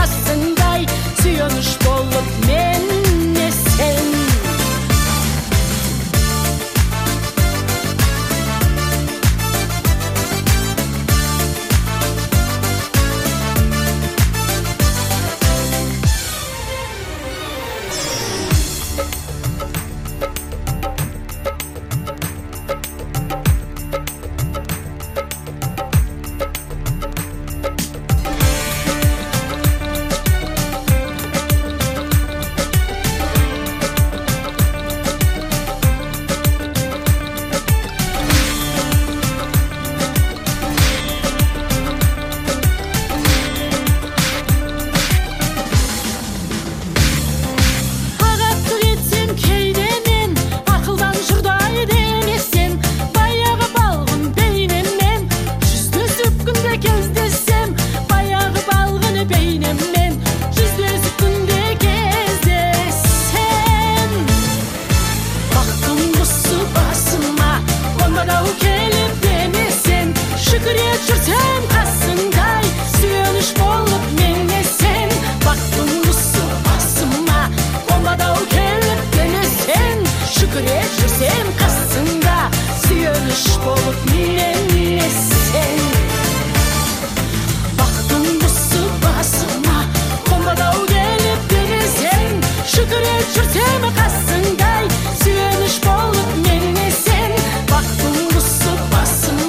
қасыңдай, сүйеніш болып менне сен. Жүрсем қасыңдай, сүйеніш болып менне сен. Бақтың құсы басыма қонбады-ау келіп денесен. Шүкірет жүрсем қасыңда, сүйеніш болып менне сен. Бақтың құсы басыма қонбады-ау келіп денесен. Шүкірет жүрсем қасыңдай, сүйеніш болып менне сен. Бақтың құсы басыма